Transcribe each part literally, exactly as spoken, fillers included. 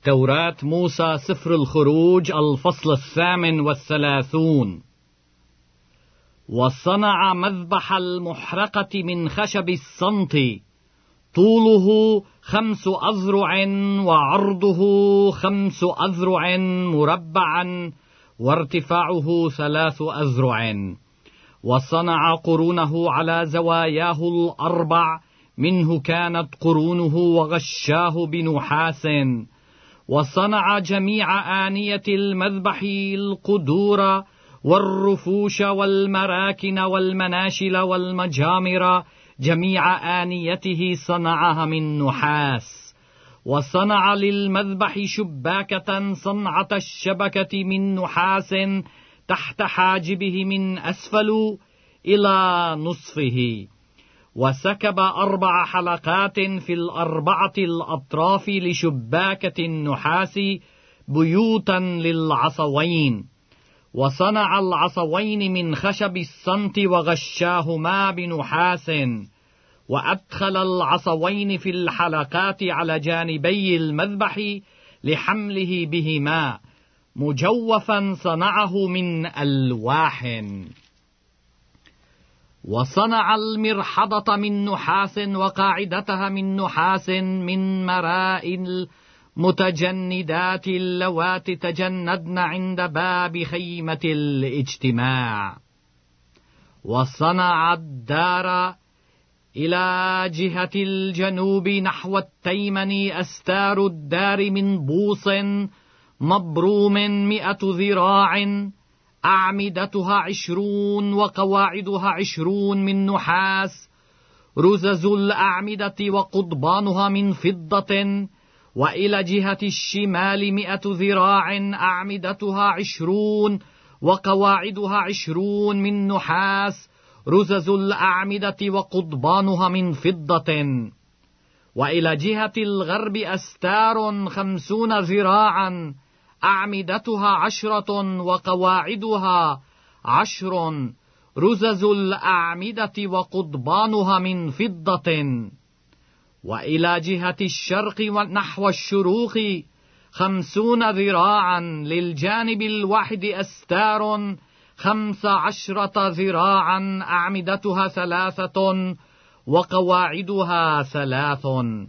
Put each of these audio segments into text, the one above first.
توراة موسى سفر الخروج الفصل الثامن والثلاثون. وصنع مذبح المحرقة من خشب الصنط، طوله خمس أذرع وعرضه خمس أذرع مربعا وارتفاعه ثلاث أذرع. وصنع قرونه على زواياه الأربع، منه كانت قرونه، وغشاه بنحاس. وصنع جميع آنية المذبح القدور والرفوش والمراكن والمناشل والمجامر، جميع آنيته صنعها من نحاس. وصنع للمذبح شباكة صنعة الشبكة من نحاس تحت حاجبه من أسفل إلى نصفه. وسكب أربع حلقات في الأربعة الأطراف لشباكة النحاس بيوتا للعصوين. وصنع العصوين من خشب الصنط وغشاهما بنحاس. وأدخل العصوين في الحلقات على جانبي المذبح لحمله بهما. مجوفا صنعه من ألواح. وصنع المرحضة من نحاس، وقاعدتها من نحاس من مراء المتجندات اللواتي تجندن عند باب خيمة الاجتماع. وصنع الدار إلى جهة الجنوب نحو التيمن، أستار الدار من بوص مبروم مئة ذراع، أعمدتها عشرون وقواعدها عشرون من نحاس. رزز الأعمدة وقضبانها من فضة. وإلى جهة الشمال مئة ذراع، أعمدتها عشرون وقواعدها عشرون من نحاس. رزز الأعمدة وقضبانها من فضة. وإلى جهة الغرب أستار خمسون ذراعا، أعمدتها عشرة وقواعدها عشر. رزز الأعمدة وقضبانها من فضة. وإلى جهة الشرق ونحو الشروق خمسون ذراعا، للجانب الواحد أستار خمس عشرة ذراعا، أعمدتها ثلاثة وقواعدها ثلاث.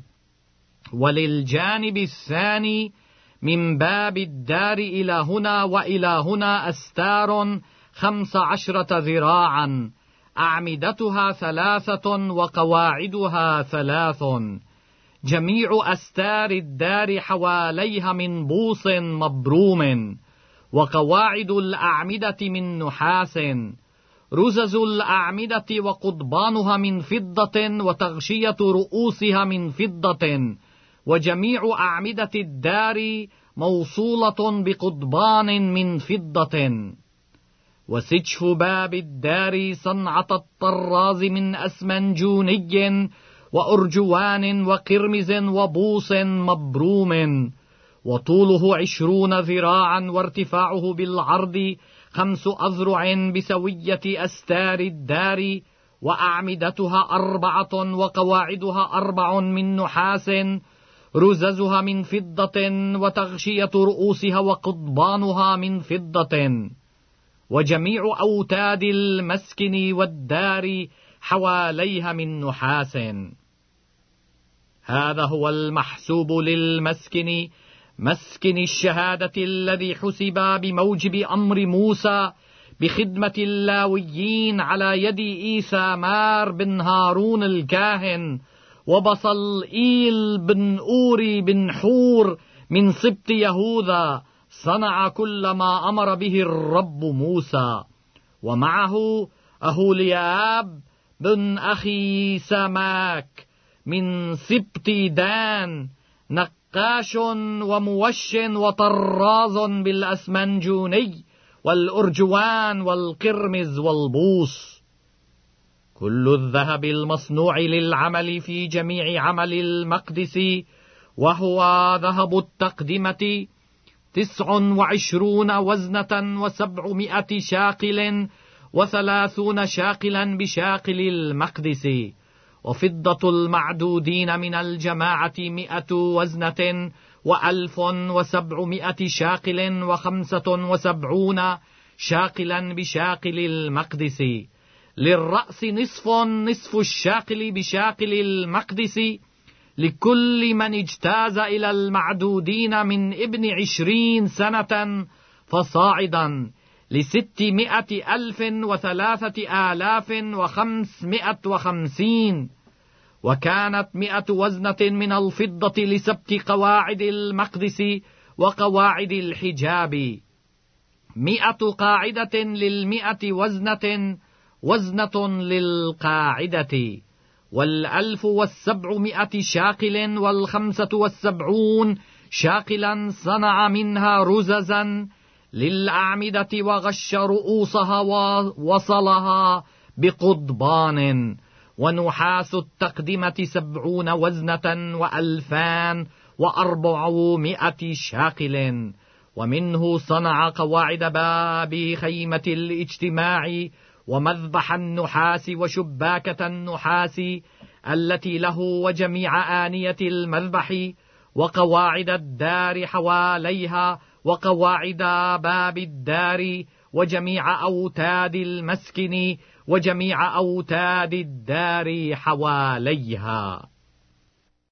وللجانب الثاني من باب الدار إلى هنا وإلى هنا أستار خمس عشرة ذراعا، أعمدتها ثلاثة وقواعدها ثلاث. جميع أستار الدار حواليها من بوص مبروم، وقواعد الأعمدة من نحاس. رزز الأعمدة وقضبانها من فضة، وتغشية رؤوسها من فضة. وجميع أعمدة الدار موصولة بقضبان من فضة. وسجف باب الدار صنعة الطراز من أسمنجوني وأرجوان وقرمز وبوص مبروم. وطوله عشرون ذراعا، وارتفاعه بالعرض خمس أذرع بسوية أستار الدار. وأعمدتها أربعة وقواعدها أربع من نحاس. رززها من فضة، وتغشية رؤوسها وقضبانها من فضة. وجميع أوتاد المسكن والدار حواليها من نحاس. هذا هو المحسوب للمسكن، مسكن الشهادة الذي حسب بموجب أمر موسى بخدمة اللاويين على يد إيثامار بن هارون الكاهن، وبصلئيل بن أوري بن حور من سبط يهوذا. صنع كل ما أمر به الرب موسى. ومعه أهولياب بن أخي سماك من سبط دان، نقاش وموش وطراز بالأسمنجوني والأرجوان والقرمز والبوص. كل الذهب المصنوع للعمل في جميع عمل المقدس، وهو ذهب التقدمة، تسع وعشرون وزنة وسبعمائة شاقل وثلاثون شاقلا بشاقل المقدس. وفضة المعدودين من الجماعة مئة وزنة وألف وسبعمائة شاقل وخمسة وسبعون شاقلا بشاقل المقدس، للرأس نصف نصف الشاقل بشاقل المقدس، لكل من اجتاز إلى المعدودين من ابن عشرين سنة فصاعدا، لستمائة ألف وثلاثة آلاف وخمسمائة وخمسين. وكانت مئة وزنة من الفضة لسبت قواعد المقدس وقواعد الحجاب، مئة قاعدة للمئة وزنة، وزنة للقاعدة، والألف والسبعمائة شاقل والخمسة والسبعون شاقلا صنع منها رززا للأعمدة، وغش رؤوسها ووصلها بقضبان، ونحاس التقدمة سبعون وزنة وألفان وأربعمائة شاقل. ومنه صنع قواعد باب خيمة الاجتماع ومذبح النحاس وشباكة النحاس التي له وجميع آنية المذبح، وقواعد الدار حواليها، وقواعد باب الدار، وجميع أوتاد المسكن، وجميع أوتاد الدار حواليها.